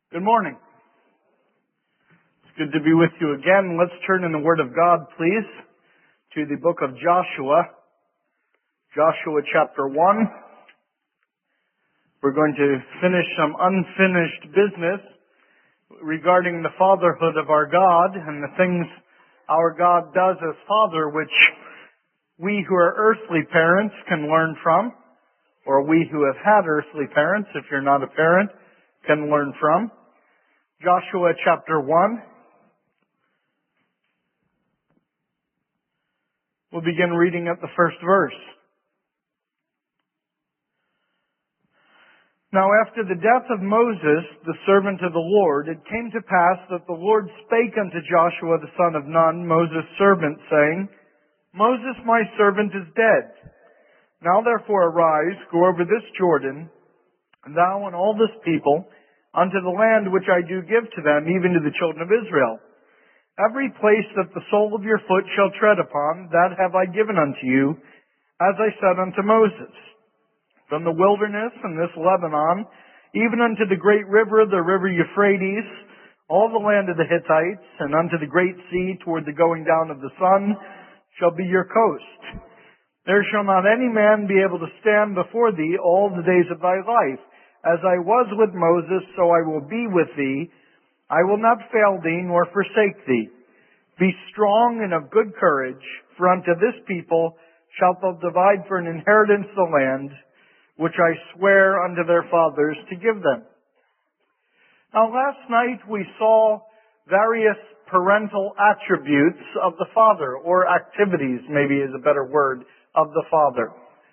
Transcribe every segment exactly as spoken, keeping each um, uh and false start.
Good morning. It's good to be with you again. Let's turn in the Word of God, please, to the book of Joshua, Joshua chapter one. We're going to finish some unfinished business regarding the fatherhood of our God and the things our God does as Father, which we who are earthly parents can learn from, or we who have had earthly parents, if you're not a parent, can learn from. Joshua chapter one. We'll begin reading at the first verse. Now after the death of Moses, the servant of the Lord, it came to pass that the Lord spake unto Joshua the son of Nun, Moses' servant, saying, Moses my servant is dead. Now therefore arise, go over this Jordan, thou and all this people, unto the land which I do give to them, even to the children of Israel. Every place that the sole of your foot shall tread upon, that have I given unto you, as I said unto Moses. From the wilderness and this Lebanon, even unto the great river, the river Euphrates, all the land of the Hittites, and unto the great sea toward the going down of the sun, shall be your coast. There shall not any man be able to stand before thee all the days of thy life. As I was with Moses, so I will be with thee. I will not fail thee, nor forsake thee. Be strong and of good courage, for unto this people shalt thou divide for an inheritance the land, which I swear unto their fathers to give them. Now last night we saw various parental attributes of the Father, or activities maybe is a better word, of the Father.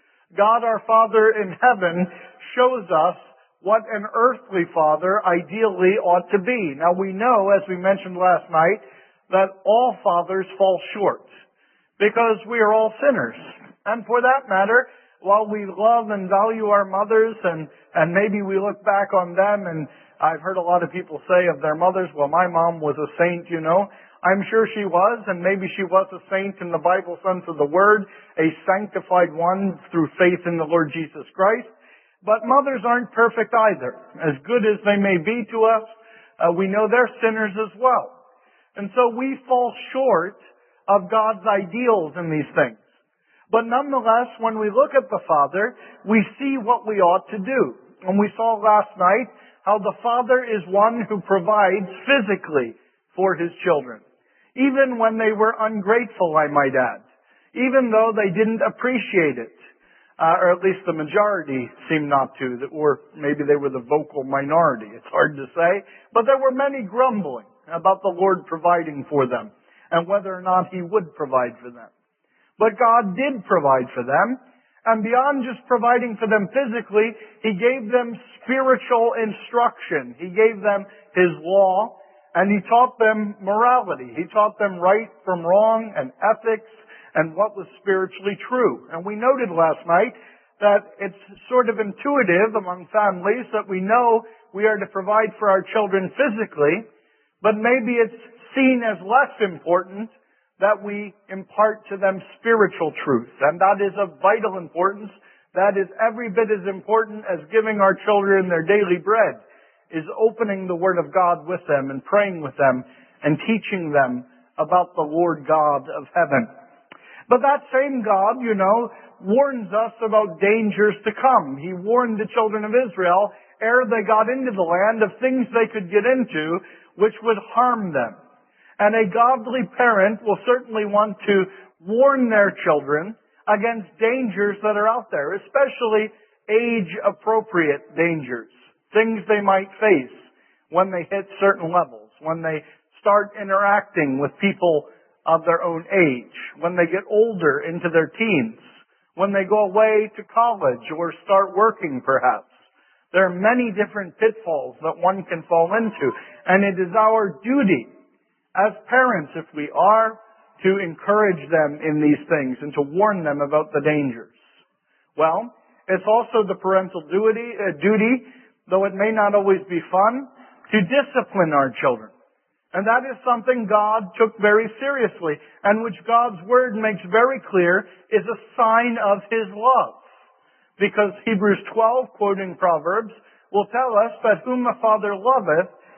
God our Father in heaven shows us what an earthly father ideally ought to be. Now we know, as we mentioned last night, that all fathers fall short because we are all sinners. And for that matter, while we love and value our mothers and, and maybe we look back on them, and I've heard a lot of people say of their mothers, well, my mom was a saint, you know. I'm sure she was, and maybe she was a saint in the Bible sense of the word, a sanctified one through faith in the Lord Jesus Christ. But mothers aren't perfect either. As good as they may be to us, uh, we know they're sinners as well. And so we fall short of God's ideals in these things. But nonetheless, when we look at the Father, we see what we ought to do. And we saw last night how the Father is one who provides physically for His children. Even when they were ungrateful, I might add. Even though they didn't appreciate it. Uh, or at least the majority seemed not to, that or maybe they were the vocal minority. It's hard to say. But there were many grumbling about the Lord providing for them and whether or not He would provide for them. But God did provide for them, and beyond just providing for them physically, He gave them spiritual instruction. He gave them His law, and He taught them morality. He taught them right from wrong and ethics, and what was spiritually true. And we noted last night that it's sort of intuitive among families that we know we are to provide for our children physically, but maybe it's seen as less important that we impart to them spiritual truth. And that is of vital importance. That is every bit as important as giving our children their daily bread, is opening the Word of God with them and praying with them and teaching them about the Lord God of heaven. But that same God, you know, warns us about dangers to come. He warned the children of Israel ere they got into the land of things they could get into which would harm them. And a godly parent will certainly want to warn their children against dangers that are out there, especially age-appropriate dangers, things they might face when they hit certain levels, when they start interacting with people of their own age, when they get older into their teens, when they go away to college or start working perhaps. There are many different pitfalls that one can fall into, and it is our duty as parents, if we are, to encourage them in these things and to warn them about the dangers. Well, it's also the parental duty, uh, duty, though it may not always be fun, to discipline our children. And that is something God took very seriously, and which God's Word makes very clear is a sign of His love. Because Hebrews twelve, quoting Proverbs, will tell us that whom the Father loveth,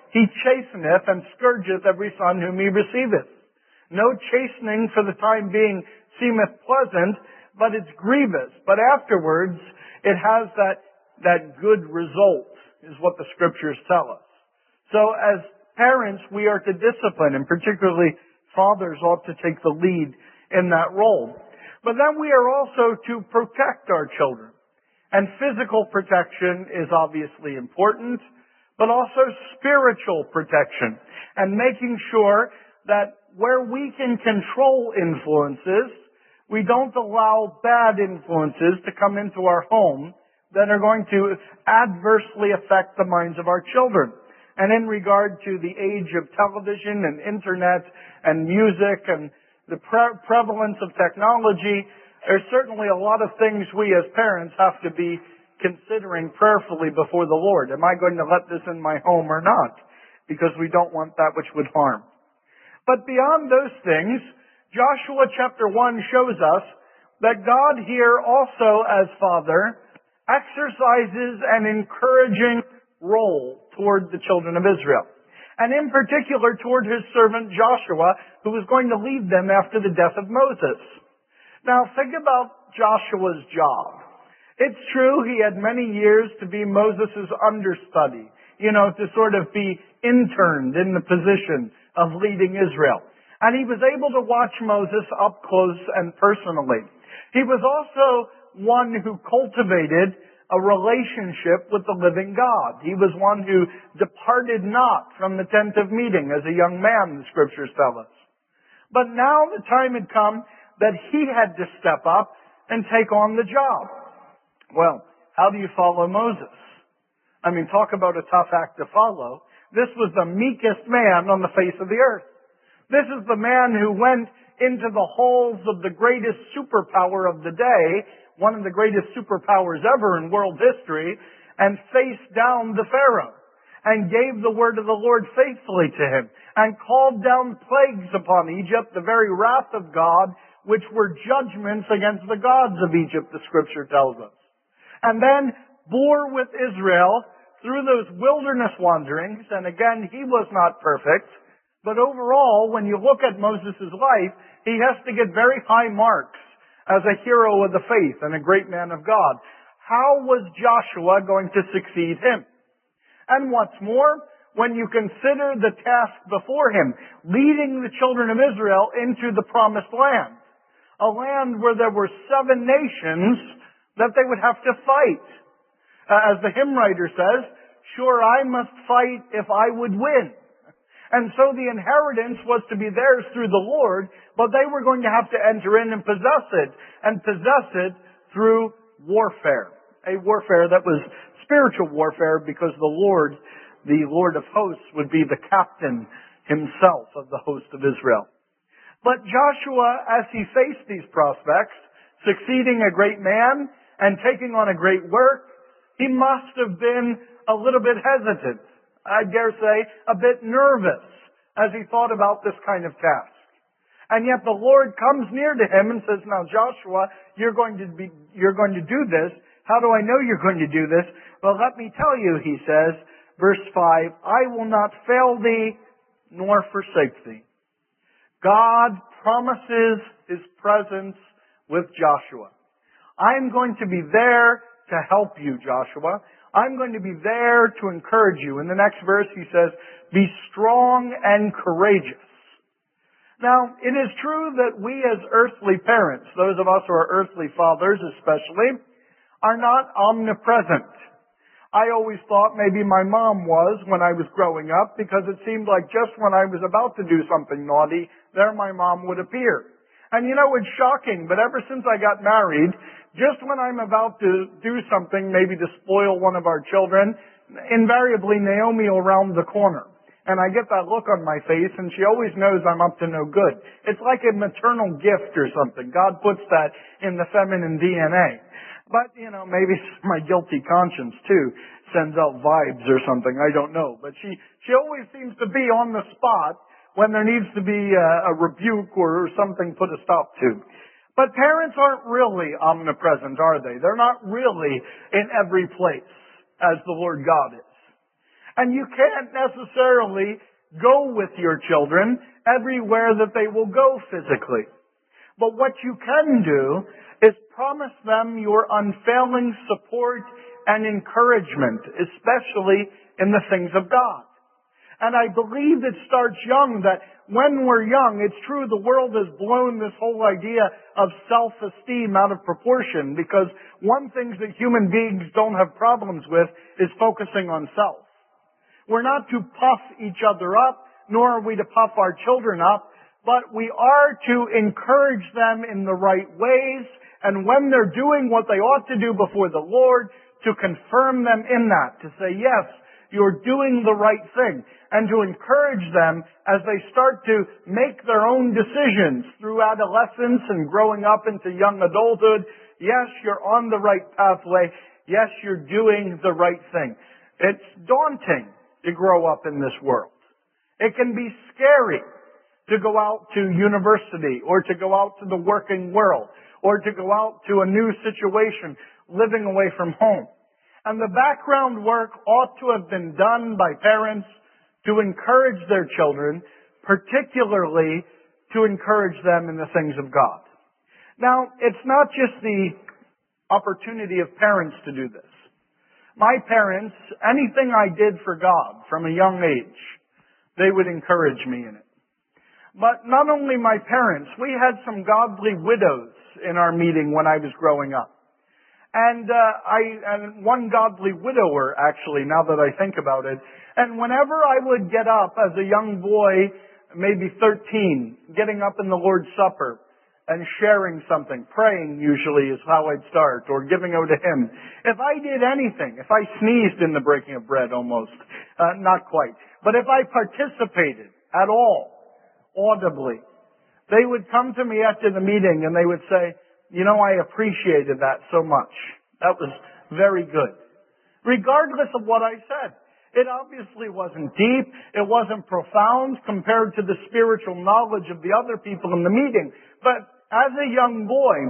He chasteneth and scourgeth every son whom he receiveth. No chastening for the time being seemeth pleasant, but it's grievous. But afterwards, it has that, that good result, is what the Scriptures tell us. So as parents, we are to discipline, and particularly fathers ought to take the lead in that role. But then we are also to protect our children. And physical protection is obviously important, but also spiritual protection. And making sure that where we can control influences, we don't allow bad influences to come into our home that are going to adversely affect the minds of our children. And in regard to the age of television and internet and music and the pre- prevalence of technology, there's certainly a lot of things we as parents have to be considering prayerfully before the Lord. Am I going to let this in my home or not? Because we don't want that which would harm. But beyond those things, Joshua chapter one shows us that God here also as Father exercises an encouraging role toward the children of Israel. And in particular toward his servant Joshua, who was going to lead them after the death of Moses. Now think about Joshua's job. It's true he had many years to be Moses' understudy, you know, to sort of be interned in the position of leading Israel. And he was able to watch Moses up close and personally. He was also one who cultivated a relationship with the living God. He was one who departed not from the tent of meeting as a young man, the Scriptures tell us. But now the time had come that he had to step up and take on the job. Well, how do you follow Moses? I mean, talk about a tough act to follow. This was the meekest man on the face of the earth. This is the man who went into the halls of the greatest superpower of the day, one of the greatest superpowers ever in world history, and faced down the Pharaoh and gave the word of the Lord faithfully to him and called down plagues upon Egypt, the very wrath of God, which were judgments against the gods of Egypt, the Scripture tells us. And then bore with Israel through those wilderness wanderings, and again, he was not perfect, but overall, when you look at Moses' life, he has to get very high marks as a hero of the faith and a great man of God. How was Joshua going to succeed him? And what's more, when you consider the task before him, leading the children of Israel into the promised land, a land where there were seven nations that they would have to fight. Uh, as the hymn writer says, sure I must fight if I would win. And so the inheritance was to be theirs through the Lord, but they were going to have to enter in and possess it, and possess it through warfare. A warfare that was spiritual warfare because the Lord, the Lord of hosts, would be the captain himself of the host of Israel. But Joshua, as he faced these prospects, succeeding a great man and taking on a great work, he must have been a little bit hesitant. I dare say a bit nervous as he thought about this kind of task. And yet the Lord comes near to him and says, now Joshua, you're going to be, you're going to do this. How do I know you're going to do this? Well, let me tell you, he says, verse five, I will not fail thee nor forsake thee. God promises his presence with Joshua. I'm going to be there to help you, Joshua. I'm going to be there to encourage you. In the next verse he says, be strong and courageous. Now, it is true that we as earthly parents, those of us who are earthly fathers especially, are not omnipresent. I always thought maybe my mom was when I was growing up, because it seemed like just when I was about to do something naughty, there my mom would appear. And you know, it's shocking, but ever since I got married, just when I'm about to do something, maybe to spoil one of our children, invariably Naomi will round the corner. And I get that look on my face, and she always knows I'm up to no good. It's like a maternal gift or something. God puts that in the feminine D N A. But, you know, maybe my guilty conscience, too, sends out vibes or something. I don't know. But she, she always seems to be on the spot when there needs to be a, a rebuke or something put a stop to. But parents aren't really omnipresent, are they? They're not really in every place as the Lord God is. And you can't necessarily go with your children everywhere that they will go physically. But what you can do is promise them your unfailing support and encouragement, especially in the things of God. And I believe it starts young, that when we're young, it's true the world has blown this whole idea of self-esteem out of proportion, because one thing that human beings don't have problems with is focusing on self. We're not to puff each other up, nor are we to puff our children up, but we are to encourage them in the right ways, and when they're doing what they ought to do before the Lord, to confirm them in that, to say, yes, you're doing the right thing, and to encourage them as they start to make their own decisions through adolescence and growing up into young adulthood. Yes, you're on the right pathway. Yes, you're doing the right thing. It's daunting to grow up in this world. It can be scary to go out to university, or to go out to the working world, or to go out to a new situation, living away from home. And the background work ought to have been done by parents to encourage their children, particularly to encourage them in the things of God. Now, it's not just the opportunity of parents to do this. My parents, anything I did for God from a young age, they would encourage me in it. But not only my parents, we had some godly widows in our meeting when I was growing up. And, uh, I, and one godly widower, actually, now that I think about it. And whenever I would get up as a young boy, maybe thirteen, getting up in the Lord's Supper and sharing something, praying usually is how I'd start, or giving out a hymn. If I did anything, if I sneezed in the breaking of bread almost, uh, not quite, but if I participated at all, audibly, they would come to me after the meeting and they would say, you know, I appreciated that so much. That was very good. Regardless of what I said. It obviously wasn't deep. It wasn't profound compared to the spiritual knowledge of the other people in the meeting. But as a young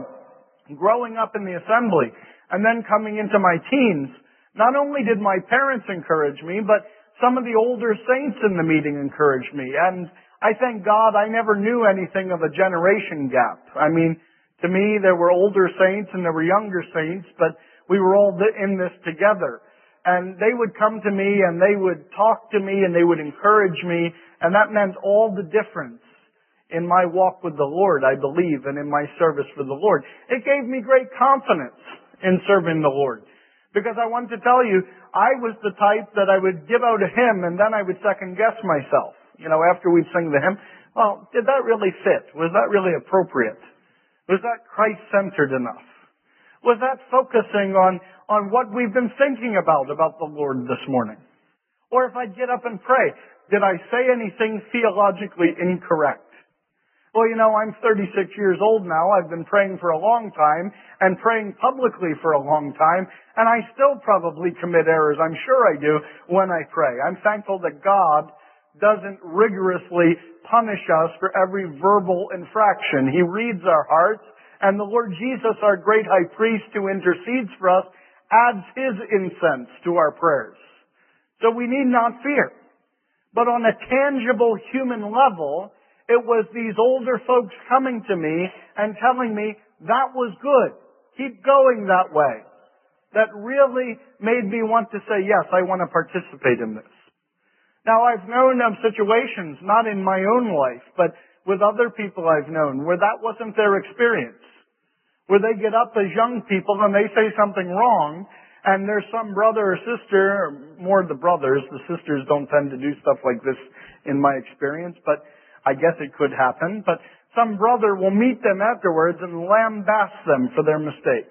boy, growing up in the assembly, and then coming into my teens, not only did my parents encourage me, but some of the older saints in the meeting encouraged me. And I thank God I never knew anything of a generation gap. I mean, to me, there were older saints and there were younger saints, but we were all in this together. And they would come to me and they would talk to me and they would encourage me, and that meant all the difference in my walk with the Lord, I believe, and in my service for the Lord. It gave me great confidence in serving the Lord. Because I want to tell you, I was the type that I would give out a hymn and then I would second guess myself. You know, after we'd sing the hymn, well, did that really fit? Was that really appropriate? Was that Christ-centered enough? Was that focusing on, on what we've been thinking about, about the Lord this morning? Or if I'd get up and pray, did I say anything theologically incorrect? Well, you know, I'm thirty-six years old now. I've been praying for a long time and praying publicly for a long time, and I still probably commit errors. I'm sure I do when I pray. I'm thankful that God doesn't rigorously punish us for every verbal infraction. He reads our hearts, and the Lord Jesus, our great high priest who intercedes for us, adds his incense to our prayers. So we need not fear. But on a tangible human level, it was these older folks coming to me and telling me, that was good. Keep going that way. That really made me want to say, yes, I want to participate in this. Now, I've known of situations, not in my own life, but with other people I've known, where that wasn't their experience. Where they get up as young people and they say something wrong, and there's some brother or sister, or more the brothers, the sisters don't tend to do stuff like this in my experience, but I guess it could happen, but some brother will meet them afterwards and lambaste them for their mistake.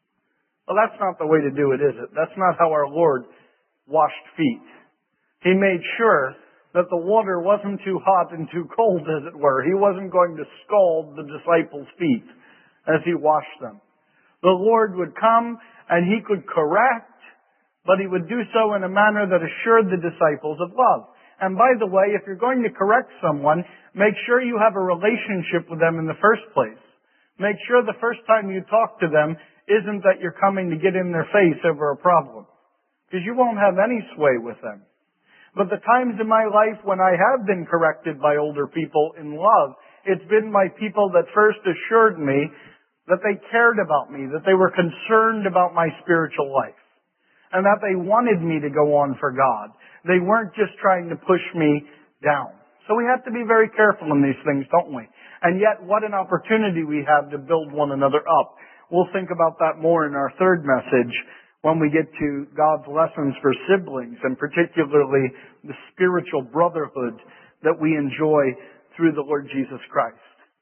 Well, that's not the way to do it, is it? That's not how our Lord washed feet. He made sure that the water wasn't too hot and too cold, as it were. He wasn't going to scald the disciples' feet as he washed them. The Lord would come and he could correct, but he would do so in a manner that assured the disciples of love. And by the way, if you're going to correct someone, make sure you have a relationship with them in the first place. Make sure the first time you talk to them isn't that you're coming to get in their face over a problem, because you won't have any sway with them. But the times in my life when I have been corrected by older people in love, it's been my people that first assured me that they cared about me, that they were concerned about my spiritual life, and that they wanted me to go on for God. They weren't just trying to push me down. So we have to be very careful in these things, don't we? And yet, what an opportunity we have to build one another up. We'll think about that more in our third message when we get to God's lessons for siblings, and particularly the spiritual brotherhood that we enjoy through the Lord Jesus Christ.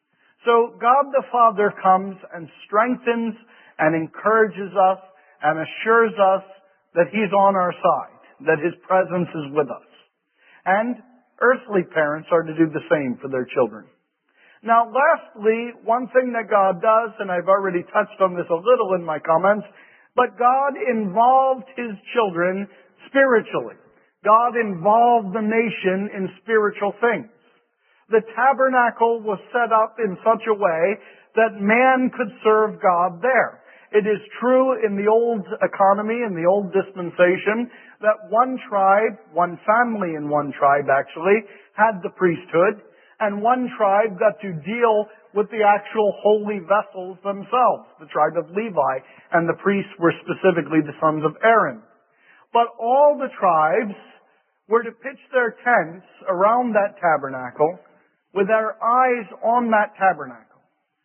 So God the Father comes and strengthens and encourages us and assures us that He's on our side, that His presence is with us. And earthly parents are to do the same for their children. Now, lastly, one thing that God does, and I've already touched on this a little in my comments, but God involved His children spiritually. God involved the nation in spiritual things. The tabernacle was set up in such a way that man could serve God there. It is true in the old economy, in the old dispensation, that one tribe, one family in one tribe actually, had the priesthood, and one tribe got to deal with the actual holy vessels themselves, the tribe of Levi, and the priests were specifically the sons of Aaron. But all the tribes were to pitch their tents around that tabernacle with their eyes on that tabernacle,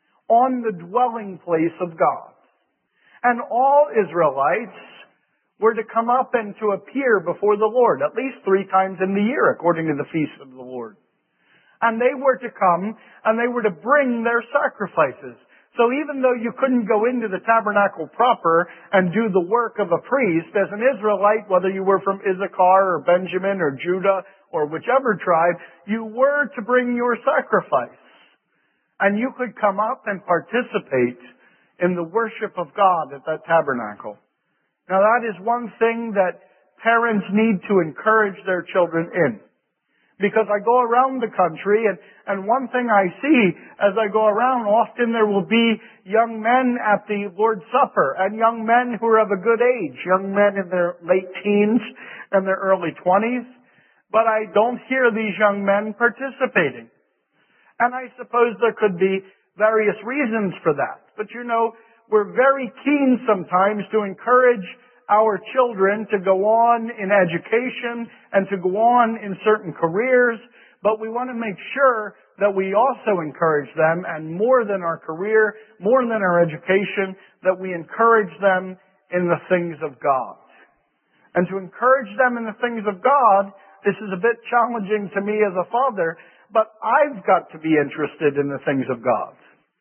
on the dwelling place of God. And all Israelites were to come up and to appear before the Lord, at least three times in the year, according to the feast of the Lord. And they were to come, and they were to bring their sacrifices. So even though you couldn't go into the tabernacle proper and do the work of a priest, as an Israelite, whether you were from Issachar or Benjamin or Judah or whichever tribe, you were to bring your sacrifice. And you could come up and participate in the worship of God at that tabernacle. Now that is one thing that parents need to encourage their children in. Because I go around the country, and, and one thing I see as I go around, often there will be young men at the Lord's Supper, and young men who are of a good age, young men in their late teens and their early twenties, but I don't hear these young men participating. And I suppose there could be various reasons for that. But you know, we're very keen sometimes to encourage our children to go on in education and to go on in certain careers, but we want to make sure that we also encourage them, and more than our career, more than our education, that we encourage them in the things of God. And to encourage them in the things of God, this is a bit challenging to me as a father, but I've got to be interested in the things of God.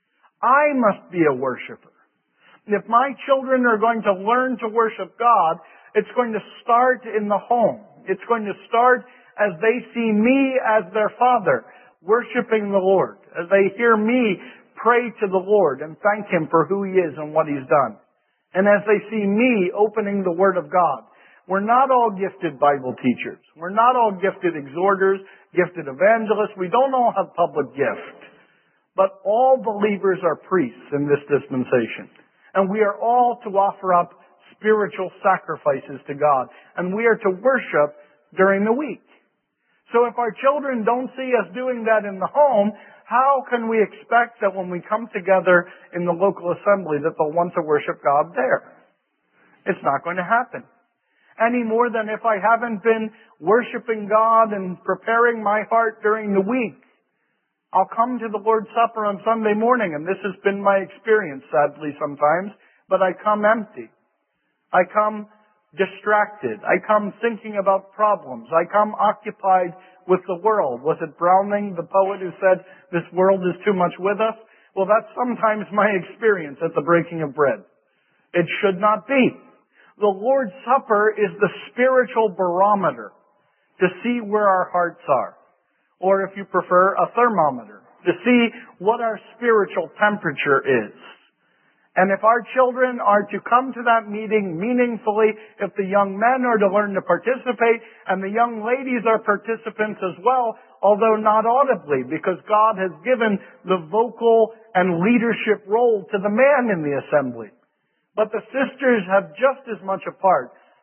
I must be a worshiper. If my children are going to learn to worship God, it's going to start in the home. It's going to start as they see me as their father, worshiping the Lord, as they hear me pray to the Lord and thank Him for who He is and what He's done. And as they see me opening the Word of God. We're not all gifted Bible teachers. We're not all gifted exhorters, gifted evangelists. We don't all have public gift. But all believers are priests in this dispensation. And we are all to offer up spiritual sacrifices to God. And we are to worship during the week. So if our children don't see us doing that in the home, how can we expect that when we come together in the local assembly that they'll want to worship God there? It's not going to happen. Any more than if I haven't been worshiping God and preparing my heart during the week. I'll come to the Lord's Supper on Sunday morning, and this has been my experience, sadly, sometimes, but I come empty. I come distracted. I come thinking about problems. I come occupied with the world. Was it Browning, the poet, who said, "This world is too much with us"? Well, that's sometimes my experience at the breaking of bread. It should not be. The Lord's Supper is the spiritual barometer to see where our hearts are. Or if you prefer, a thermometer, to see what our spiritual temperature is. And if our children are to come to that meeting meaningfully, if the young men are to learn to participate, and the young ladies are participants as well, although not audibly, because God has given the vocal and leadership role to the man in the assembly. But the sisters have just as much a part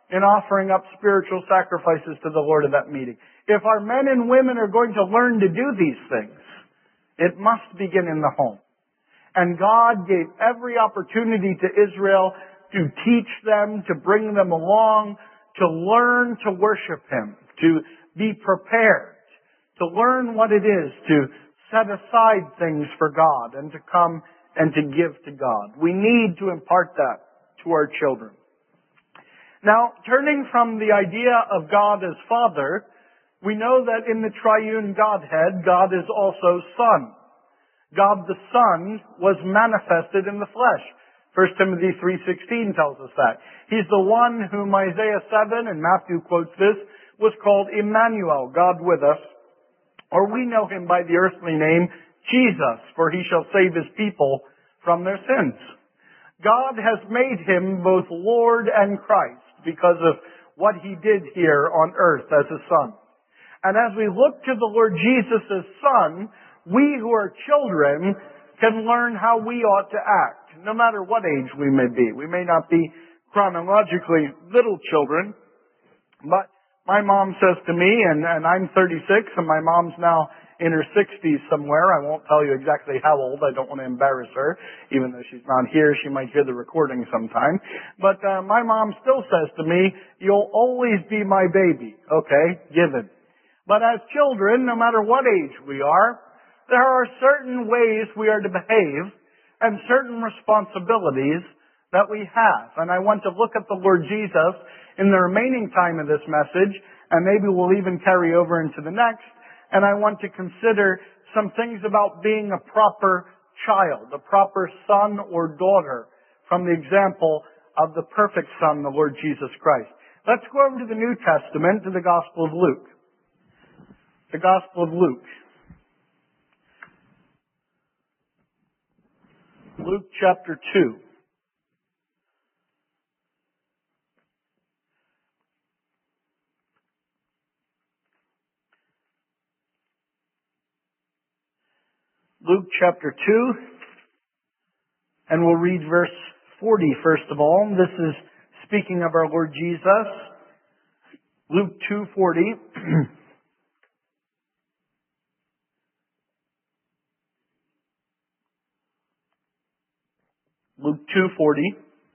in offering up spiritual sacrifices to the Lord at that meeting. If our men and women are going to learn to do these things, it must begin in the home. And God gave every opportunity to Israel to teach them, to bring them along, to learn to worship Him, to be prepared, to learn what it is to set aside things for God and to come and to give to God. We need to impart that to our children. Now, turning from the idea of God as Father, we know that in the triune Godhead, God is also Son. God the Son was manifested in the flesh. First Timothy three sixteen tells us that. He's the one whom Isaiah seven, and Matthew quotes this, was called Emmanuel, God with us. Or we know Him by the earthly name, Jesus, for He shall save His people from their sins. God has made Him both Lord and Christ because of what He did here on earth as a Son. And as we look to the Lord Jesus as Son, we who are children can learn how we ought to act, no matter what age we may be. We may not be chronologically little children, but my mom says to me, and, and I'm thirty-six, and my mom's now in her sixties somewhere. I won't tell you exactly how old. I don't want to embarrass her. Even though she's not here, she might hear the recording sometime. But uh, my mom still says to me, "You'll always be my baby." Okay, given. But as children, no matter what age we are, there are certain ways we are to behave and certain responsibilities that we have. And I want to look at the Lord Jesus in the remaining time of this message, and maybe we'll even carry over into the next. And I want to consider some things about being a proper child, a proper son or daughter, from the example of the perfect Son, the Lord Jesus Christ. Let's go over to the New Testament, to the Gospel of Luke. The Gospel of Luke. Luke chapter two. Luke chapter two, and we'll read verse forty first of all. This is speaking of our Lord Jesus. Luke two forty. Luke two forty.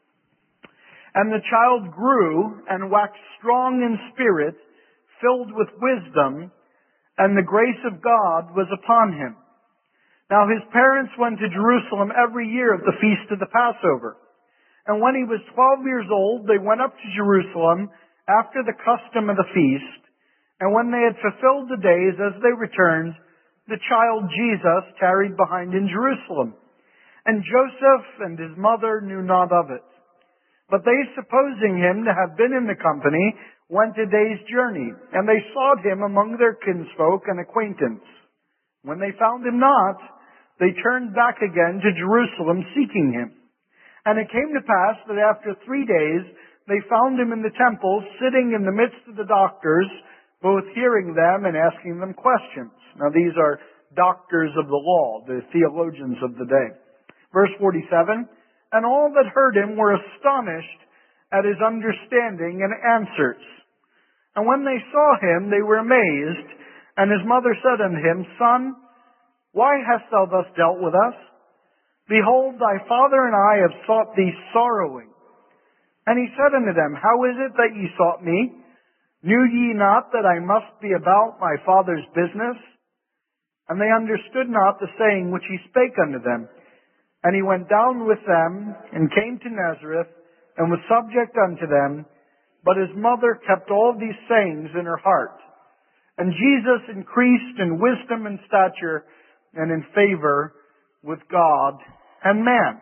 And the child grew and waxed strong in spirit, filled with wisdom, and the grace of God was upon him. Now his parents went to Jerusalem every year at the feast of the Passover. And when he was twelve years old, they went up to Jerusalem after the custom of the feast. And when they had fulfilled the days as they returned, the child Jesus tarried behind in Jerusalem. And Joseph and his mother knew not of it. But they, supposing him to have been in the company, went a day's journey, and they sought him among their kinsfolk and acquaintance. When they found him not, they turned back again to Jerusalem, seeking him. And it came to pass that after three days they found him in the temple, sitting in the midst of the doctors, both hearing them and asking them questions. Now these are doctors of the law, the theologians of the day. Verse forty-seven, and all that heard him were astonished at his understanding and answers. And when they saw him, they were amazed. And his mother said unto him, Son, why hast thou thus dealt with us? Behold, thy father and I have sought thee sorrowing. And he said unto them, How is it that ye sought me? Knew ye not that I must be about my father's business? And they understood not the saying which he spake unto them. And he went down with them, and came to Nazareth, and was subject unto them. But his mother kept all these sayings in her heart. And Jesus increased in wisdom and stature, and in favor with God and man.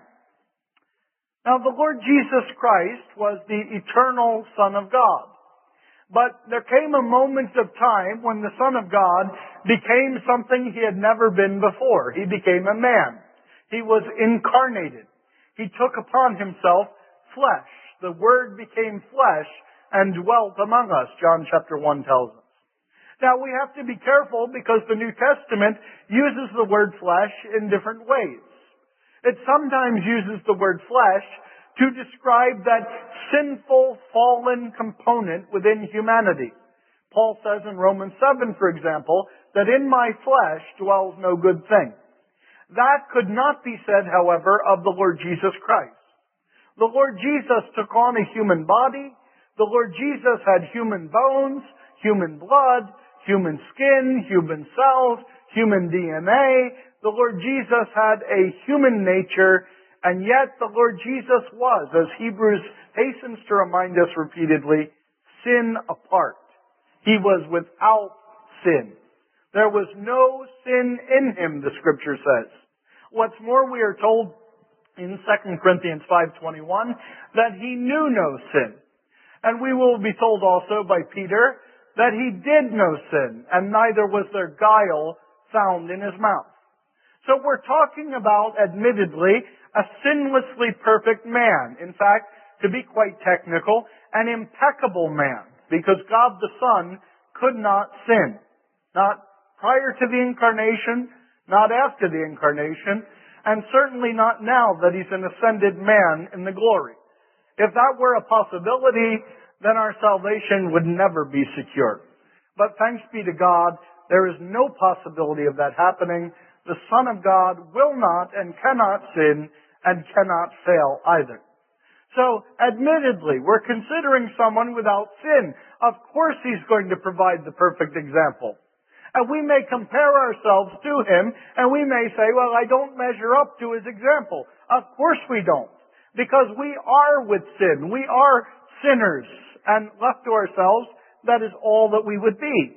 Now the Lord Jesus Christ was the eternal Son of God. But there came a moment of time when the Son of God became something he had never been before. He became a man. He was incarnated. He took upon himself flesh. The Word became flesh and dwelt among us, John chapter one tells us. Now we have to be careful because the New Testament uses the word flesh in different ways. It sometimes uses the word flesh to describe that sinful, fallen component within humanity. Paul says in Romans seven, for example, that in my flesh dwells no good thing. That could not be said, however, of the Lord Jesus Christ. The Lord Jesus took on a human body. The Lord Jesus had human bones, human blood, human skin, human cells, human D N A. The Lord Jesus had a human nature, and yet the Lord Jesus was, as Hebrews hastens to remind us repeatedly, sin apart. He was without sin. There was no sin in him, the Scripture says. What's more, we are told in Second Corinthians five twenty-one that he knew no sin. And we will be told also by Peter that he did no sin, and neither was there guile found in his mouth. So we're talking about, admittedly, a sinlessly perfect man. In fact, to be quite technical, an impeccable man, because God the Son could not sin. Not prior to the incarnation, not after the incarnation, and certainly not now that he's an ascended man in the glory. If that were a possibility, then our salvation would never be secure. But thanks be to God, there is no possibility of that happening. The Son of God will not and cannot sin and cannot fail either. So, admittedly, we're considering someone without sin. Of course he's going to provide the perfect example. And we may compare ourselves to him, and we may say, well, I don't measure up to his example. Of course we don't. Because we are with sin. We are sinners. And left to ourselves, that is all that we would be.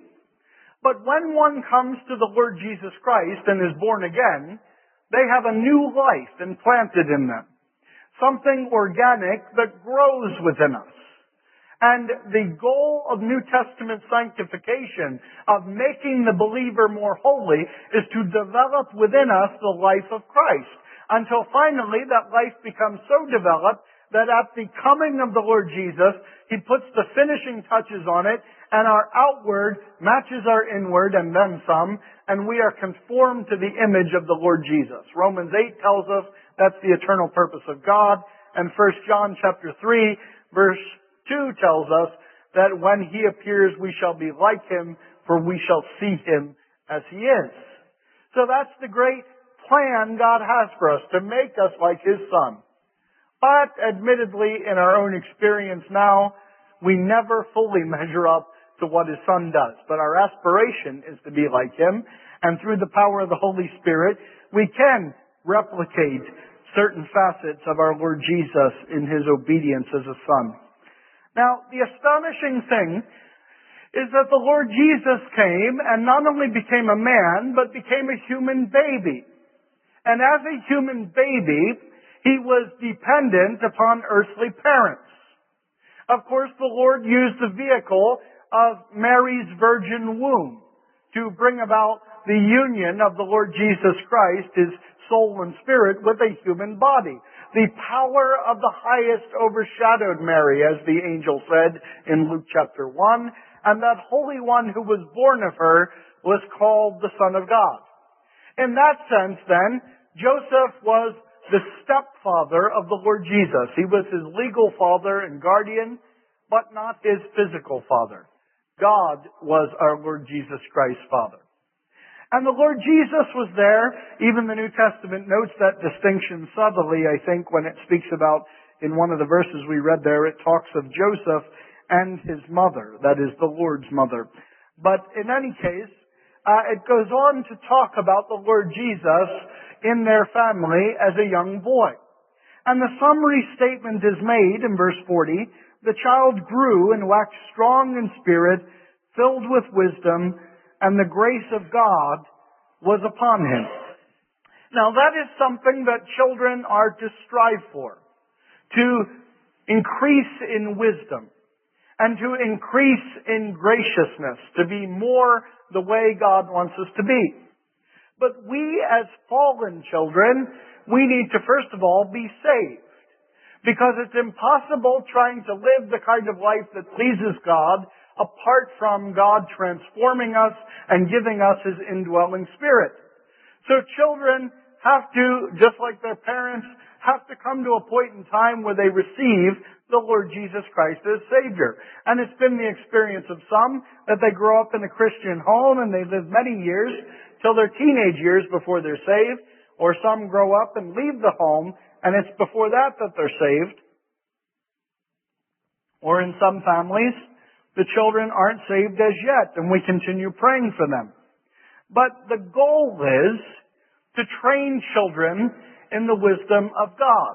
But when one comes to the Lord Jesus Christ and is born again, they have a new life implanted in them. Something organic that grows within us. And the goal of New Testament sanctification, of making the believer more holy, is to develop within us the life of Christ. Until finally that life becomes so developed that at the coming of the Lord Jesus, He puts the finishing touches on it, and our outward matches our inward and then some, and we are conformed to the image of the Lord Jesus. Romans eight tells us that's the eternal purpose of God, and First John chapter three, verse two tells us that when He appears, we shall be like Him, for we shall see Him as He is. So that's the great plan God has for us, to make us like His Son. But admittedly, in our own experience now, we never fully measure up to what His Son does. But our aspiration is to be like Him, and through the power of the Holy Spirit, we can replicate certain facets of our Lord Jesus in His obedience as a Son. Now, the astonishing thing is that the Lord Jesus came and not only became a man, but became a human baby. And as a human baby, He was dependent upon earthly parents. Of course, the Lord used the vehicle of Mary's virgin womb to bring about the union of the Lord Jesus Christ, His soul and spirit, with a human body. The power of the highest overshadowed Mary, as the angel said in Luke chapter one, and that Holy One who was born of her was called the Son of God. In that sense, then, Joseph was the stepfather of the Lord Jesus. He was His legal father and guardian, but not His physical father. God was our Lord Jesus Christ's Father. And the Lord Jesus was there. Even the New Testament notes that distinction subtly, I think, when it speaks about, in one of the verses we read there, it talks of Joseph and his mother, that is, the Lord's mother. But in any case, uh, it goes on to talk about the Lord Jesus in their family as a young boy. And the summary statement is made in verse forty, the child grew and waxed strong in spirit, filled with wisdom, and the grace of God was upon him. Now that is something that children are to strive for, to increase in wisdom, and to increase in graciousness, to be more the way God wants us to be. But we as fallen children, we need to first of all be saved. Because it's impossible trying to live the kind of life that pleases God apart from God transforming us and giving us His indwelling Spirit. So children have to, just like their parents, have to come to a point in time where they receive the Lord Jesus Christ as Savior. And it's been the experience of some that they grow up in a Christian home and they live many years till their teenage years before they're saved, or some grow up and leave the home and it's before that that they're saved. Or in some families, the children aren't saved as yet and we continue praying for them. But the goal is to train children in the wisdom of God.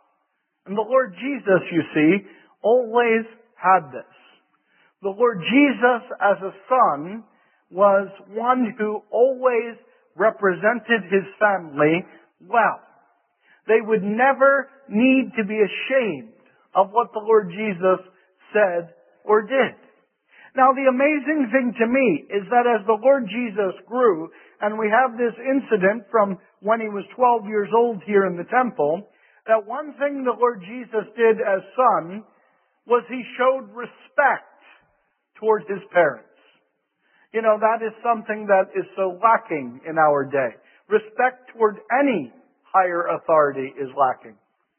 And the Lord Jesus, you see, always had this. The Lord Jesus as a son was one who always represented his family well. They would never need to be ashamed of what the Lord Jesus said or did. Now, the amazing thing to me is that as the Lord Jesus grew, and we have this incident from when he was twelve years old here in the temple, that one thing the Lord Jesus did as son was he showed respect toward his parents. You know, that is something that is so lacking in our day. Respect toward any higher authority is lacking.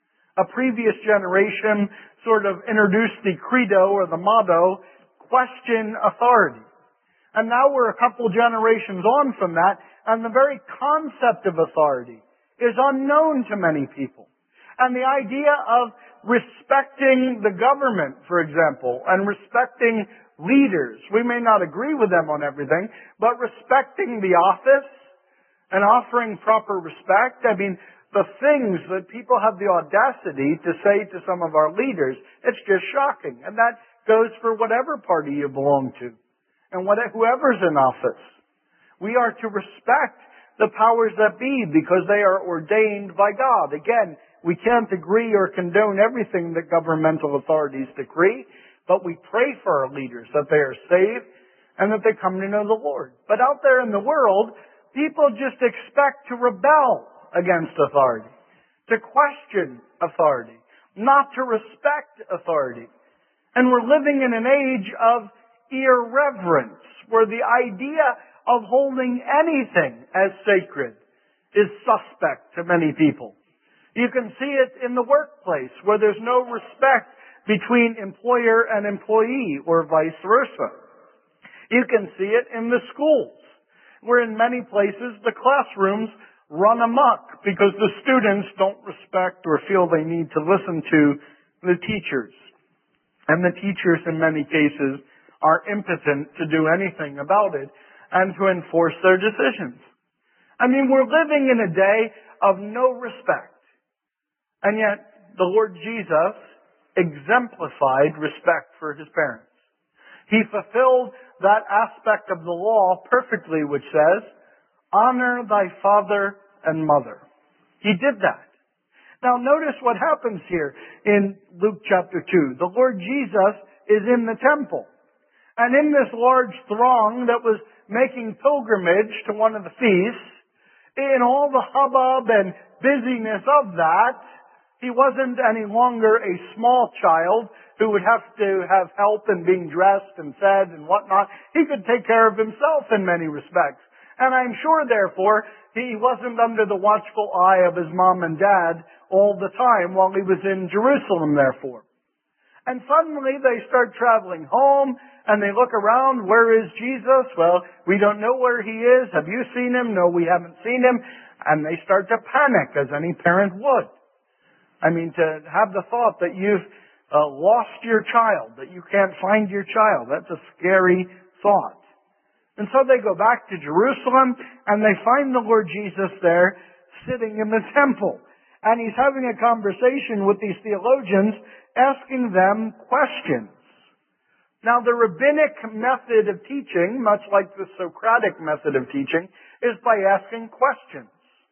A previous generation sort of introduced the credo or the motto, question authority. And now we're a couple generations on from that, and the very concept of authority is unknown to many people. And the idea of respecting the government, for example, and respecting leaders, we may not agree with them on everything, but respecting the office and offering proper respect, I mean, the things that people have the audacity to say to some of our leaders, it's just shocking. And that goes for whatever party you belong to and what, whoever's in office. We are to respect the powers that be because they are ordained by God. Again, we can't agree or condone everything that governmental authorities decree, but we pray for our leaders that they are saved and that they come to know the Lord. But out there in the world, people just expect to rebel against authority, to question authority, not to respect authority. And we're living in an age of irreverence, where the idea of holding anything as sacred is suspect to many people. You can see it in the workplace, where there's no respect between employer and employee, or vice versa. You can see it in the schools, where in many places the classrooms run amok because the students don't respect or feel they need to listen to the teachers. And the teachers, in many cases, are impotent to do anything about it and to enforce their decisions. I mean, we're living in a day of no respect. And yet, the Lord Jesus exemplified respect for his parents. He fulfilled that aspect of the law perfectly, which says, honor thy father and mother. He did that. Now notice what happens here in Luke chapter two. The Lord Jesus is in the temple. And in this large throng that was making pilgrimage to one of the feasts, in all the hubbub and busyness of that, he wasn't any longer a small child who would have to have help in being dressed and fed and whatnot. He could take care of himself in many respects. And I'm sure, therefore, he wasn't under the watchful eye of his mom and dad all the time while he was in Jerusalem, therefore. And suddenly they start traveling home and they look around. Where is Jesus? Well, we don't know where he is. Have you seen him? No, we haven't seen him. And they start to panic, as any parent would. I mean, to have the thought that you've uh, lost your child, that you can't find your child, that's a scary thought. And so they go back to Jerusalem and they find the Lord Jesus there sitting in the temple. And he's having a conversation with these theologians, asking them questions. Now, the rabbinic method of teaching, much like the Socratic method of teaching, is by asking questions.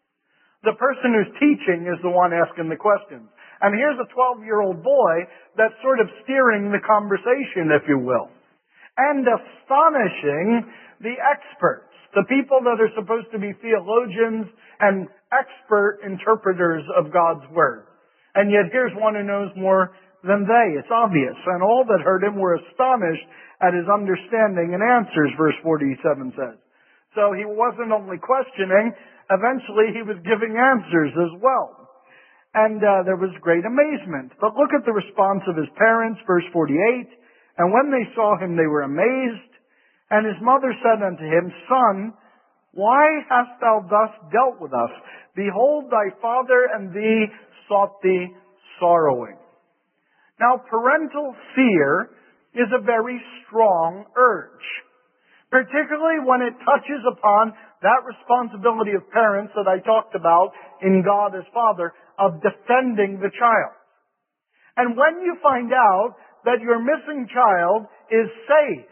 The person who's teaching is the one asking the questions. And here's a twelve-year-old boy that's sort of steering the conversation, if you will. And astonishing the experts, the people that are supposed to be theologians and expert interpreters of God's Word. And yet here's one who knows more than they. It's obvious. And all that heard him were astonished at his understanding and answers, verse forty-seven says. So he wasn't only questioning, eventually he was giving answers as well. And uh, there was great amazement. But look at the response of his parents, verse forty-eight. And when they saw him, they were amazed. And his mother said unto him, Son, why hast thou thus dealt with us? Behold, thy father and thee sought thee sorrowing. Now, parental fear is a very strong urge, particularly when it touches upon that responsibility of parents that I talked about in God as Father, of defending the child. And when you find out that your missing child is safe,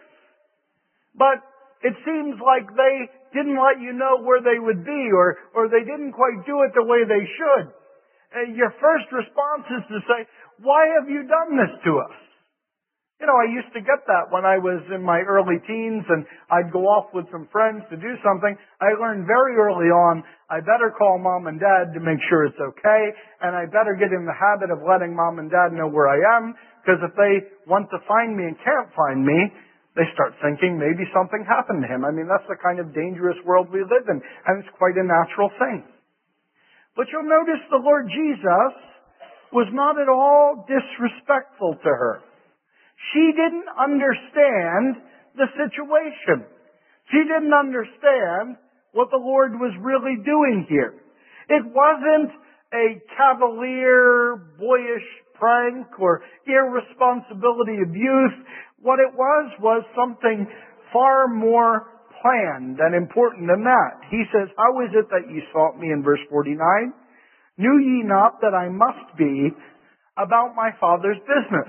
but it seems like they didn't let you know where they would be, or, or they didn't quite do it the way they should, uh, your first response is to say, why have you done this to us? You know, I used to get that when I was in my early teens and I'd go off with some friends to do something. I learned very early on, I better call mom and dad to make sure it's okay, and I better get in the habit of letting mom and dad know where I am, because if they want to find me and can't find me, they start thinking maybe something happened to him. I mean, that's the kind of dangerous world we live in, and it's quite a natural thing. But you'll notice the Lord Jesus was not at all disrespectful to her. She didn't understand the situation. She didn't understand what the Lord was really doing here. It wasn't a cavalier, boyish prank or irresponsibility of youth. What it was was something far more planned and important than that. He says, How is it that ye sought me, in verse forty-nine? Knew ye not that I must be about my Father's business?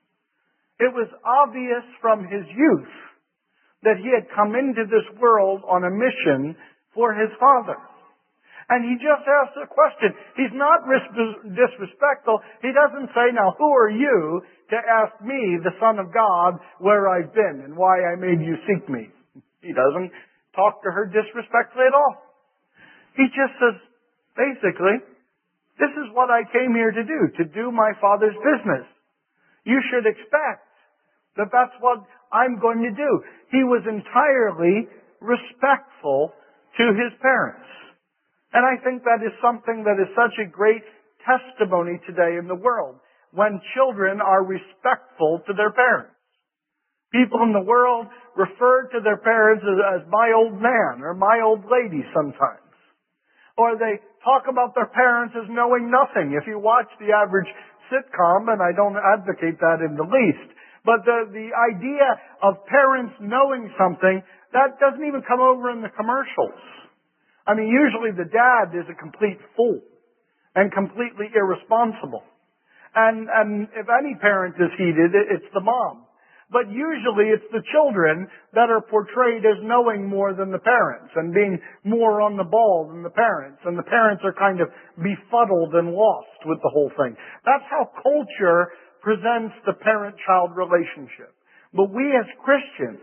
It was obvious from his youth that he had come into this world on a mission for his Father. And he just asked a question. He's not disrespectful. He doesn't say, now who are you to ask me, the Son of God, where I've been and why I made you seek me? He doesn't talk to her disrespectfully at all. He just says, basically, this is what I came here to do, to do my Father's business. You should expect that that's what I'm going to do. He was entirely respectful to his parents. And I think that is something that is such a great testimony today in the world, when children are respectful to their parents. People in the world refer to their parents as, as my old man or my old lady sometimes. Or they talk about their parents as knowing nothing. If you watch the average sitcom, and I don't advocate that in the least, but the, the idea of parents knowing something, that doesn't even come over in the commercials. I mean, usually the dad is a complete fool and completely irresponsible. And, and if any parent is heated, it's the mom. But usually it's the children that are portrayed as knowing more than the parents and being more on the ball than the parents. And the parents are kind of befuddled and lost with the whole thing. That's how culture presents the parent-child relationship. But we as Christians,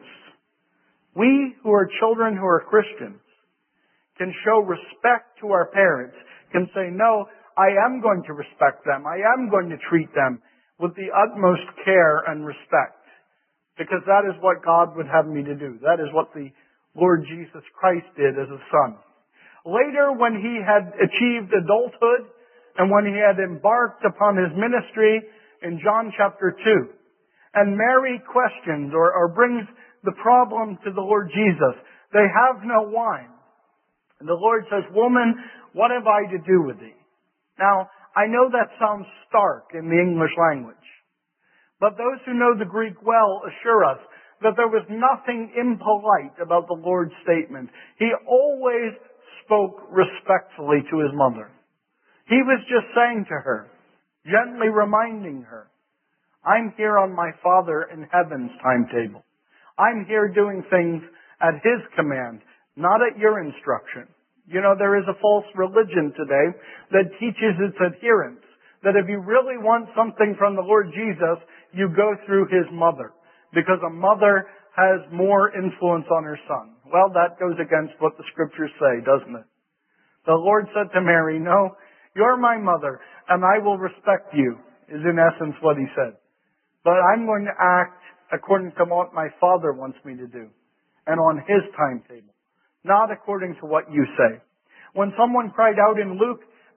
we who are children who are Christians, can show respect to our parents, can say, no, I am going to respect them. I am going to treat them with the utmost care and respect. Because that is what God would have me to do. That is what the Lord Jesus Christ did as a son. Later, when he had achieved adulthood and when he had embarked upon his ministry in John chapter two, and Mary questions or, or brings the problem to the Lord Jesus, they have no wine. And the Lord says, woman, what have I to do with thee? Now, I know that sounds stark in the English language. But those who know the Greek well assure us that there was nothing impolite about the Lord's statement. He always spoke respectfully to his mother. He was just saying to her, gently reminding her, I'm here on my Father in heaven's timetable. I'm here doing things at his command, not at your instruction. You know, there is a false religion today that teaches its adherents that if you really want something from the Lord Jesus, you go through his mother, because a mother has more influence on her son. Well, that goes against what the scriptures say, doesn't it? The Lord said to Mary, no, you're my mother, and I will respect you, is in essence what he said. But I'm going to act according to what my Father wants me to do, and on his timetable, not according to what you say. When someone cried out in Luke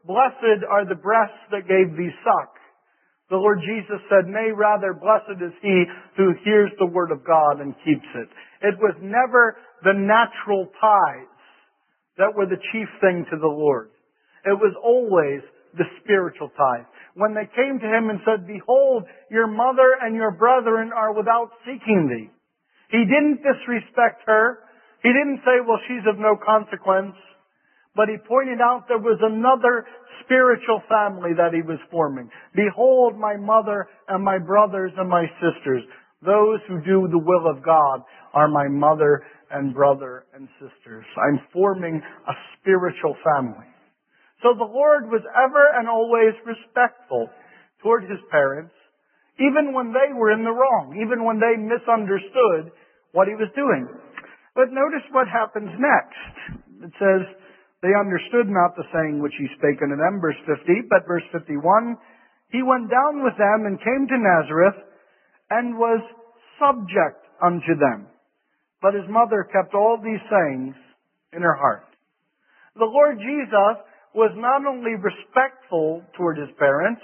blessed are the breasts that gave thee suck. The Lord Jesus said, nay, rather, blessed is he who hears the word of God and keeps it. It was never the natural ties that were the chief thing to the Lord. It was always the spiritual ties. When they came to him and said, behold, your mother and your brethren are without seeking thee. He didn't disrespect her. He didn't say, well, she's of no consequence. But he pointed out there was another spiritual family that he was forming. Behold, my mother and my brothers and my sisters. Those who do the will of God are my mother and brother and sisters. I'm forming a spiritual family. So the Lord was ever and always respectful toward his parents, even when they were in the wrong, even when they misunderstood what he was doing. But notice what happens next. It says, they understood not the saying which he spake unto them, verse fifty, but verse fifty-one, he went down with them and came to Nazareth and was subject unto them. But his mother kept all these sayings in her heart. The Lord Jesus was not only respectful toward his parents,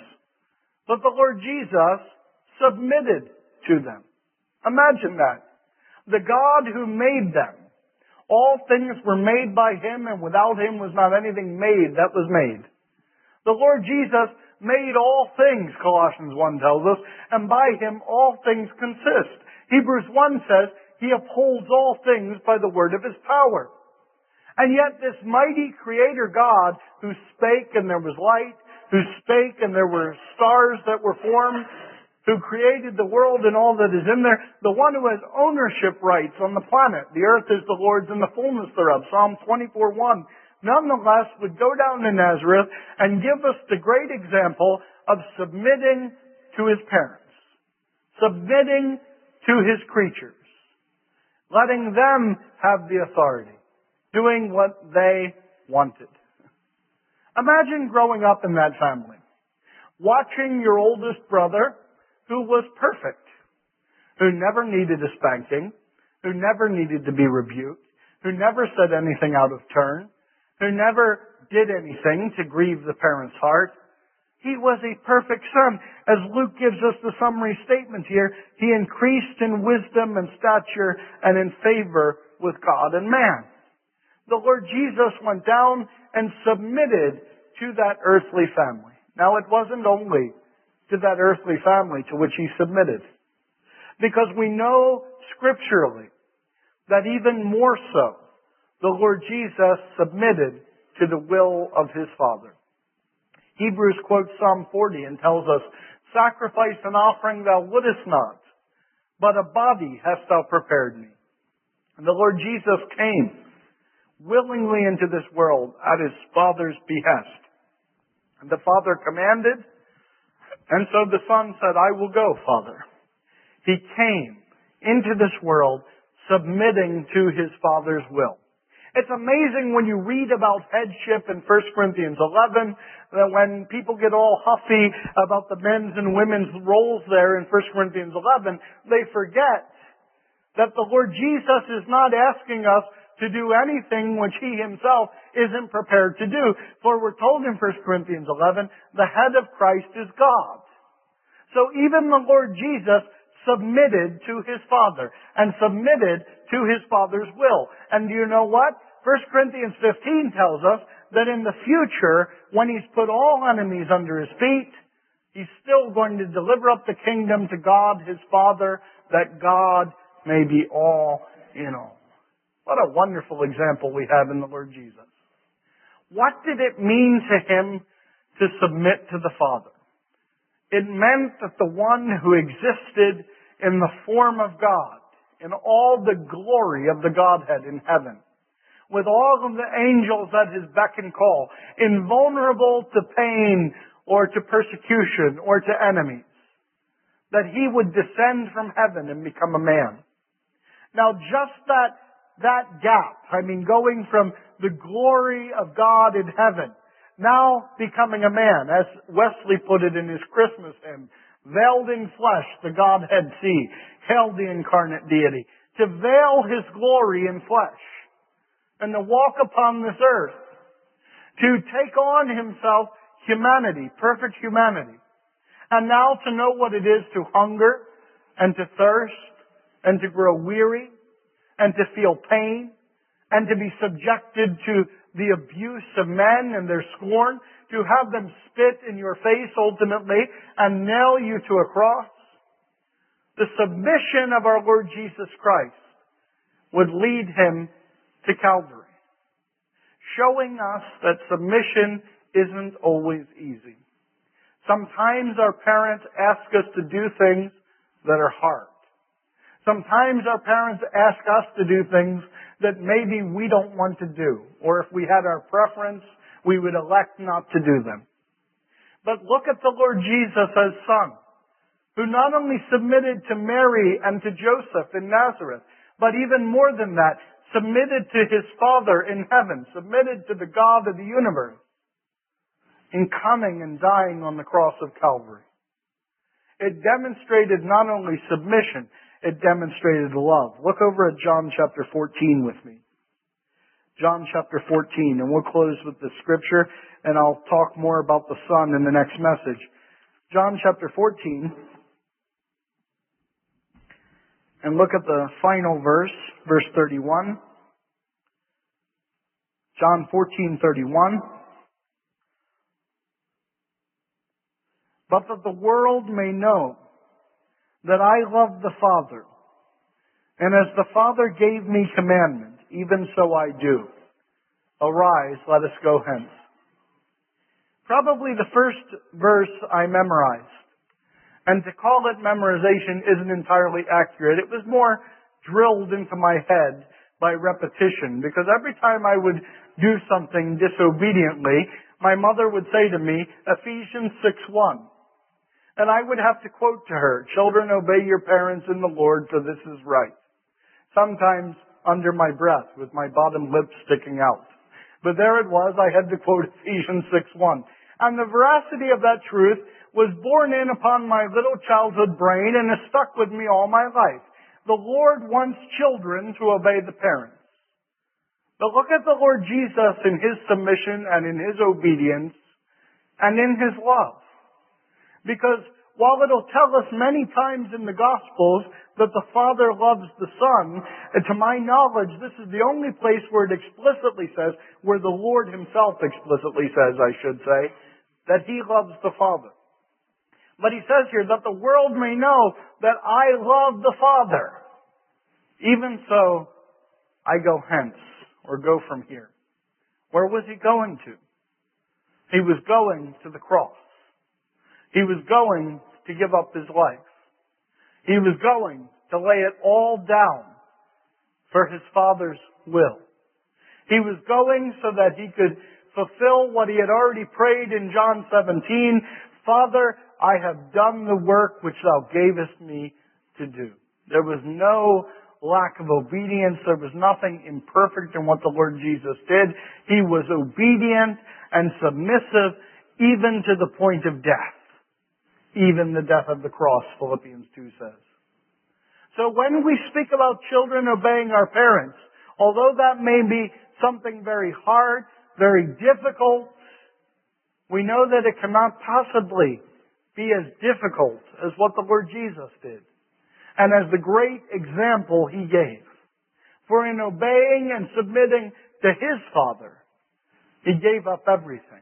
but the Lord Jesus submitted to them. Imagine that. The God who made them. All things were made by him, and without him was not anything made that was made. The Lord Jesus made all things, Colossians one tells us, and by him all things consist. Hebrews one says, he upholds all things by the word of his power. And yet this mighty creator God who spake and there was light, who spake and there were stars that were formed, who created the world and all that is in there, the one who has ownership rights on the planet. The earth is the Lord's and the fullness thereof. Psalm twenty-four one. Nonetheless would go down to Nazareth and give us the great example of submitting to his parents. Submitting to his creatures. Letting them have the authority. Doing what they wanted. Imagine growing up in that family. Watching your oldest brother, who was perfect, who never needed a spanking, who never needed to be rebuked, who never said anything out of turn, who never did anything to grieve the parent's heart. He was a perfect son. As Luke gives us the summary statement here, he increased in wisdom and stature and in favor with God and man. The Lord Jesus went down and submitted to that earthly family. Now, it wasn't only to that earthly family to which he submitted. Because we know scripturally that even more so, the Lord Jesus submitted to the will of his Father. Hebrews quotes Psalm forty and tells us, sacrifice and offering thou wouldest not, but a body hast thou prepared me. And the Lord Jesus came willingly into this world at his Father's behest. And the Father commanded, and so the Son said, I will go, Father. He came into this world submitting to his Father's will. It's amazing when you read about headship in First Corinthians eleven, that when people get all huffy about the men's and women's roles there in First Corinthians eleven, they forget that the Lord Jesus is not asking us to do anything which he himself isn't prepared to do. For we're told in First Corinthians eleven, the head of Christ is God. So even the Lord Jesus submitted to his Father and submitted to his Father's will. And do you know what? First Corinthians fifteen tells us that in the future, when he's put all enemies under his feet, he's still going to deliver up the kingdom to God, his Father, that God may be all in all. What a wonderful example we have in the Lord Jesus. What did it mean to him to submit to the Father? It meant that the one who existed in the form of God, in all the glory of the Godhead in heaven, with all of the angels at his beck and call, invulnerable to pain or to persecution or to enemies, that he would descend from heaven and become a man. Now just that That gap, I mean going from the glory of God in heaven, now becoming a man, as Wesley put it in his Christmas hymn, veiled in flesh, the Godhead see, hailed the incarnate deity, to veil his glory in flesh, and to walk upon this earth, to take on himself humanity, perfect humanity. And now to know what it is to hunger and to thirst and to grow weary and to feel pain and to be subjected to the abuse of men and their scorn, to have them spit in your face ultimately and nail you to a cross. The submission of our Lord Jesus Christ would lead him to Calvary, showing us that submission isn't always easy. Sometimes our parents ask us to do things that are hard. Sometimes our parents ask us to do things that maybe we don't want to do, or if we had our preference, we would elect not to do them. But look at the Lord Jesus as Son, who not only submitted to Mary and to Joseph in Nazareth, but even more than that, submitted to his Father in heaven, submitted to the God of the universe, in coming and dying on the cross of Calvary. It demonstrated not only submission, it demonstrated love. Look over at John chapter fourteen with me. John chapter fourteen, and we'll close with the scripture, and I'll talk more about the Son in the next message. John chapter fourteen, and look at the final verse, verse thirty-one. John fourteen thirty-one. But that the world may know that I love the Father, and as the Father gave me commandment, even so I do. Arise, let us go hence. Probably the first verse I memorized. And to call it memorization isn't entirely accurate. It was more drilled into my head by repetition, because every time I would do something disobediently, my mother would say to me, Ephesians six one. And I would have to quote to her, children, obey your parents in the Lord, for this is right. Sometimes under my breath, with my bottom lip sticking out. But there it was, I had to quote Ephesians six one. And the veracity of that truth was borne in upon my little childhood brain and has stuck with me all my life. The Lord wants children to obey the parents. But look at the Lord Jesus in his submission and in his obedience and in his love. Because while it'll tell us many times in the Gospels that the Father loves the Son, and to my knowledge, this is the only place where it explicitly says, where the Lord himself explicitly says, I should say, that he loves the Father. But he says here that the world may know that I love the Father. Even so, I go hence, or go from here. Where was he going to? He was going to the cross. He was going to give up his life. He was going to lay it all down for his Father's will. He was going so that he could fulfill what he had already prayed in John seventeen, Father, I have done the work which thou gavest me to do. There was no lack of obedience. There was nothing imperfect in what the Lord Jesus did. He was obedient and submissive even to the point of death. Even the death of the cross, Philippians two says. So when we speak about children obeying our parents, although that may be something very hard, very difficult, we know that it cannot possibly be as difficult as what the Lord Jesus did, and as the great example he gave. For in obeying and submitting to his Father, he gave up everything.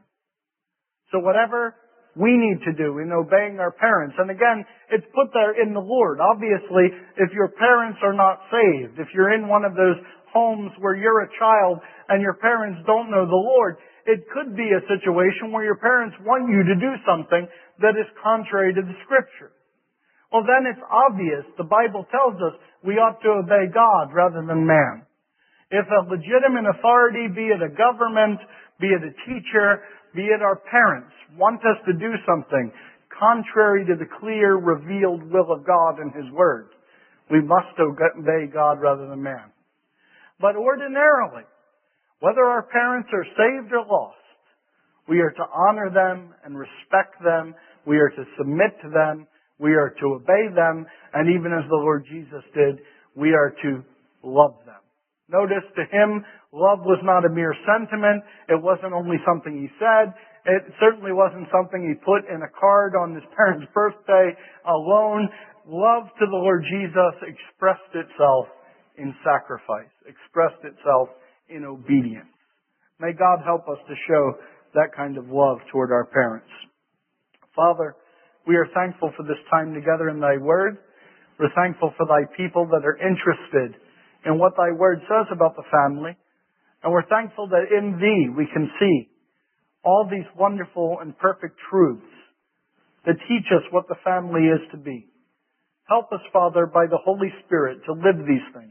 So whatever we need to do in obeying our parents. And again, it's put there in the Lord. Obviously, if your parents are not saved, if you're in one of those homes where you're a child and your parents don't know the Lord, it could be a situation where your parents want you to do something that is contrary to the Scripture. Well, then it's obvious. The Bible tells us we ought to obey God rather than man. If a legitimate authority, be it a government, be it a teacher, be it our parents, want us to do something contrary to the clear, revealed will of God and his Word, we must obey God rather than man. But ordinarily, whether our parents are saved or lost, we are to honor them and respect them. We are to submit to them. We are to obey them. And even as the Lord Jesus did, we are to love them. Notice to him, love was not a mere sentiment. It wasn't only something he said. It certainly wasn't something he put in a card on his parents' birthday alone. Love to the Lord Jesus expressed itself in sacrifice, expressed itself in obedience. May God help us to show that kind of love toward our parents. Father, we are thankful for this time together in Thy Word. We're thankful for Thy people that are interested in what Thy Word says about the family. And we're thankful that in Thee we can see all these wonderful and perfect truths that teach us what the family is to be. Help us, Father, by the Holy Spirit to live these things,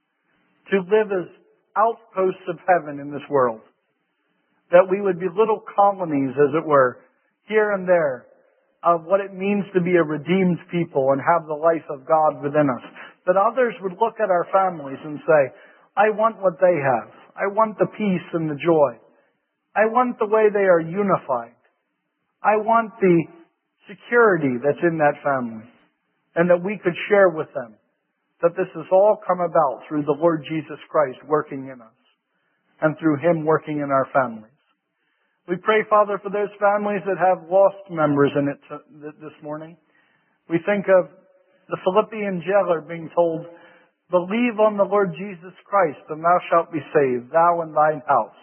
to live as outposts of heaven in this world, that we would be little colonies, as it were, here and there, of what it means to be a redeemed people and have the life of God within us. That others would look at our families and say, I want what they have. I want the peace and the joy. I want the way they are unified. I want the security that's in that family. And that we could share with them that this has all come about through the Lord Jesus Christ working in us and through Him working in our families. We pray, Father, for those families that have lost members in it this morning. We think of the Philippian jailer being told, believe on the Lord Jesus Christ and thou shalt be saved, thou and thine house.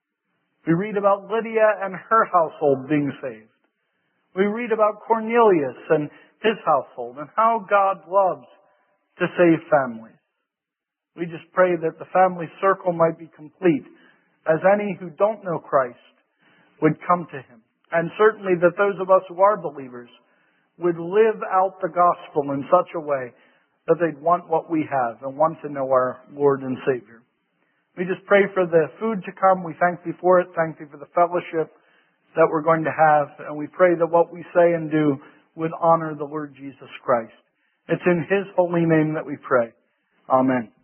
We read about Lydia and her household being saved. We read about Cornelius and his household and how God loves to save families. We just pray that the family circle might be complete as any who don't know Christ would come to Him. And certainly that those of us who are believers would live out the gospel in such a way that they'd want what we have and want to know our Lord and Savior. We just pray for the food to come. We thank Thee for it. Thank Thee for the fellowship that we're going to have. And we pray that what we say and do would honor the Lord Jesus Christ. It's in His holy name that we pray. Amen.